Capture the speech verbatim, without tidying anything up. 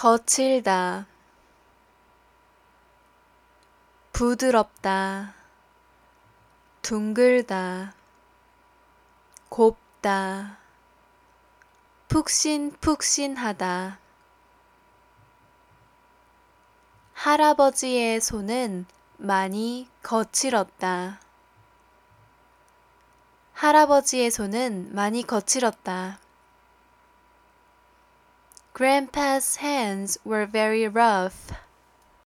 거칠다, 부드럽다, 둥글다, 곱다, 푹신푹신하다. 할아버지의 손은 많이 거칠었다. 할아버지의 손은 많이 거칠었다. Grandpa's hands were very rough.